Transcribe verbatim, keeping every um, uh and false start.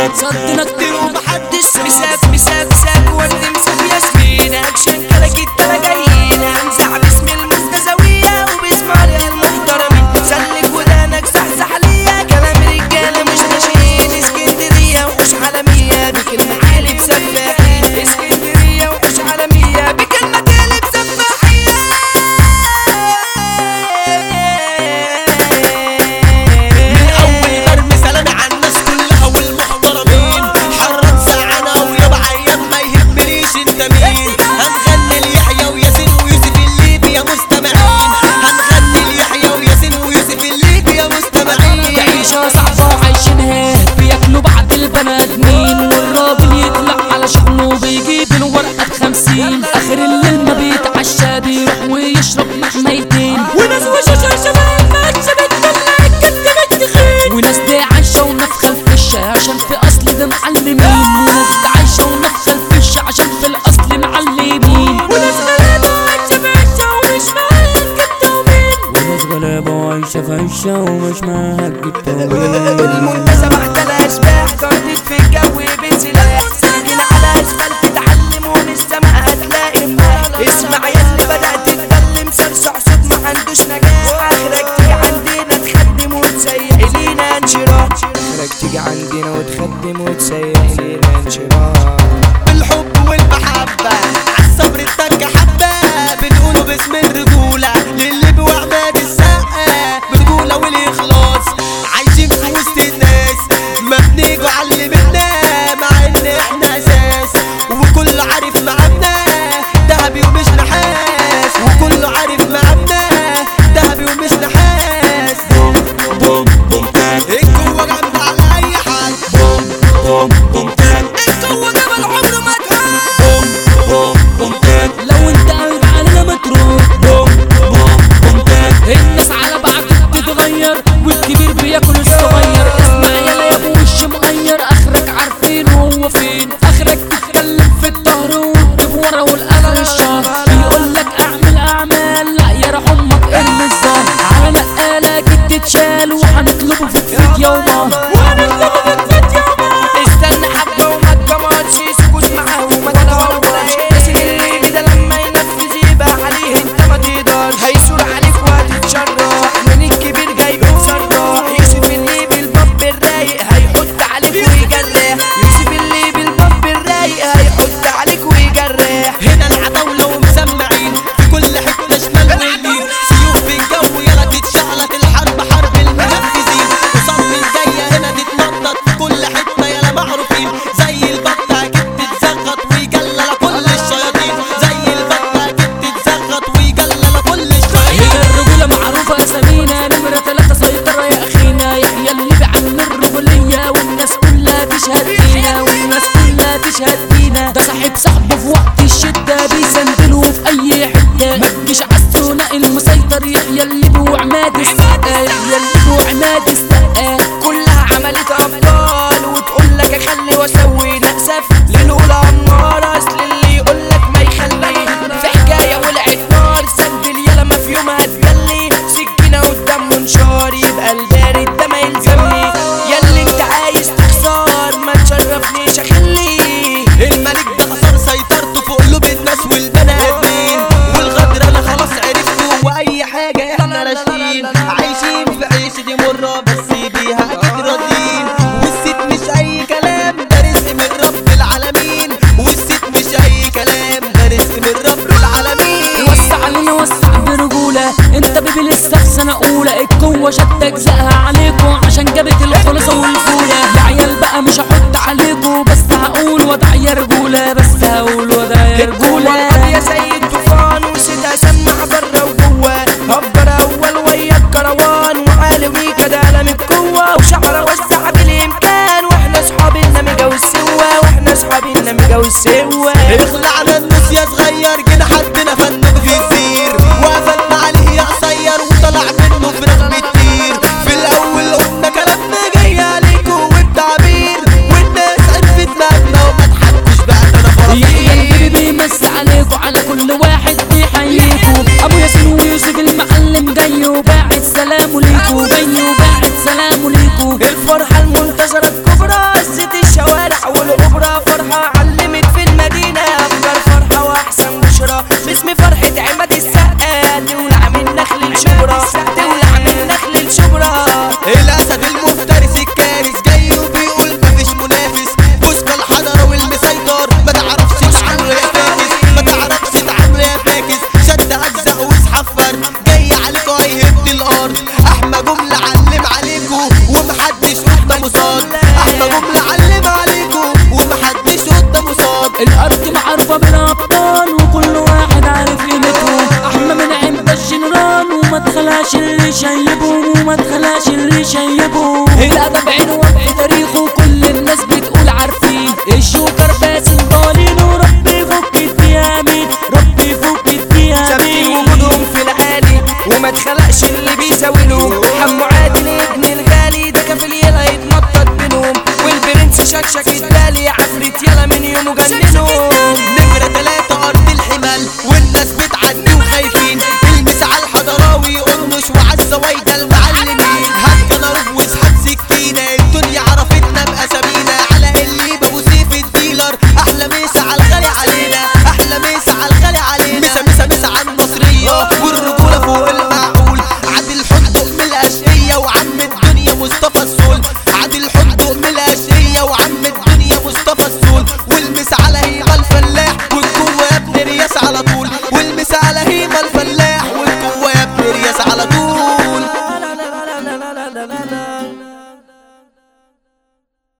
صدنا كتير ومحدش مساك مساك مساك ورد مساك ياسمين اكشن كلاكيت تلا جايين هنزع باسم المستزاوية وباسم عليها المحترمين سلك ودانك صحصح ليا كلام رجالة مش ناشئين اسكندرية ومش عالمية بكلمة قالب سفاحين اسكندرية ومش عالمية بكلمة قالب سفاحين من أول مرمي سلامي على الناس كلها والمحترمين حرم ساعنا ويابا أيام ما يهمنيش انت مين هنغني ليحيى وياسين ويوسف الليبي يا مستمعين هنغني ليحيى وياسين ويوسف الليبي يا مستمعين عيشة صعبة عايشينها بياكلوا بعض البنات مين والراجل يطلع على شغله بيجيب الورقة بخمسين آخر الليل ما بيتعشى بيروح ويشرب محميتين وناس وشوشة شباب ماتشة بتطلع الكد بالتخين وناس دي عايشة ونفخة الفشة عشان في أصل ده معلمين وناس دي عايشة ونفخة الفشة عشان في الأصل معلمين وناس غلابة عايشة في عشة ومش معاها الكتاومين وناس غلابة وعايشة في عشة ومش معاها الكتاومين المنتزه محتلة أشباح طردت في الجو بسلاح ساكن على أسفلت تتعلم ومن السما هتلاقي ماح اسمع ياللي بدأت تتكلم سرسع صوت محندوش نجاح آخرك تيجي عندنا تخدم وتسيح لينا انشراح آخرك تيجي عندنا وتخدم وتسيح لينا انشراح بالحب والمحبة عالصبر التكة حبة بنقوله باسم الرجولة للي بوعماد السقة برجولة والإخلاص عايشين في وسط الناس ما بنيجوا علمنا مع إن إحنا أساس وكله عارف معانا دهبي ومش نحاس وكله عارف معانا دهبي ومش نحاس بوم بوم بوم تاك الجوه جامدة على أي حد بوم بوم بوم تاك القوة جبل عمره ما تهان بوم بوم بوم تاك لو انت قلب علينا متروك بوم بوم بوم تاك الناس على بعض بتتغير والكبير بياكل الصغير اسمع يلا يا ابو وش مغير اخرك عارفين هو فين اخرك تتكلم في الظهر وتجيب ورا والقلم الشهر بيقولك اعمل اعمال لا يا رح امك ام الظهر على نقالة جد تتشال وهنطلبه في فيديو ومهر وهنطلبه في فيديو ومهر استنى حبة وما تجمعش سكوت معاه وما تتهورش ياسين الليبي ده لما ينفذ يبقى عليه انت ما تقدرش هيسور عليك وهتتشرح من الكبير جاي بتصرح يوسف الليبي الباب الرايق هيحط عليك ويجرح يوسف الليبي الباب الرايق هيحط عليك ويجرح هنا العتاولة ومسمعين في كل حتة شمال ويمين سيوف في الجو يلا تتشعلط الحرب حرب المنفذين وصف الجاية هنا تتنطط في كل حتة يلا معروفين زي البطة أكيد تتزغط ويجلل كل الشياطين زي البطة أكيد تتزغط ويجلل كل الشياطين هي الرجولة معروفة أسامينا نمرة تلاتة سيطرة يا أخينا يحيى الليبي عن الرجولية والناس كلها تشهد بينا والناس كلها تشهد بينا ده صاحب صاحبه في وقت الشدة بيسندله في أي حتة ما تجيش عالثنائي المسيطر يحيى الليبي وعماد السقا يحيى الليبي وعماد السقا كلها عملت أبطال وتقولك أخلي وأسوي نأسف للأولى أمارة أصل اللي يقولك ما يخليه في حكاية ولعت نار سندل يلا ما في يوم هتجلي سكينة قدام منشار يبقى البارد ده ما يلزمني ياللي انت عايز تخسر ما تشرفنيش اخليه الملك ده خسر سيطرته في قلوب الناس والبني ادمين والغدر انا خلاص عرفته واي حاجه احنا راشدين عايشين في عيشه دي مره بس بيها اكيد راضيين والست مش اي كلام ده رزق من رب العالمين والست مش اي كلام ده رزق من رب العالمين وسع علينا وسع برجولة انت بيبي لسه في سنة اولى القوة شد اجزائها عليكم عشان جابت الخلصة والفولة يا عيال بقى مش هحط عليكم بس هقول وضع يا رجولة بس هقول وضع يا رجولة يا سيد طوفان وسيد اسمع برا وجوه هبر اول ويا الكروان وعالوي كده قلم القوة وشعر وسع بالامكان واحنا اصحاب النمجة والسوا واحنا اصحاب النمجة والسوا اخلعنا الناس يا صغير جينا حدنا فنك في الزير وقفلنا عليه يا قصير وطلع منه فراخ بتطير في الاول قلنا كلامنا جاي عليكم والتعبير والناس عرفت مالنا وما تحبش بقى انا فرافير يحيى الليبي بيمسي عليكم على كل واحد بيحييكم ابو ياسين ويوسف المعلم جاي وباعت سلامه ليكو جاي وباعت سلامه ليكو الفرحة المنتظرة الكبرى الست الشباب اسمك شاكيت بالي عفريت يلا من يوم جننهم. نمرة تلاتة ارض الحمال والناس بتعدي وخايفين، المس على الحضراوي قرمش وعزة وايدة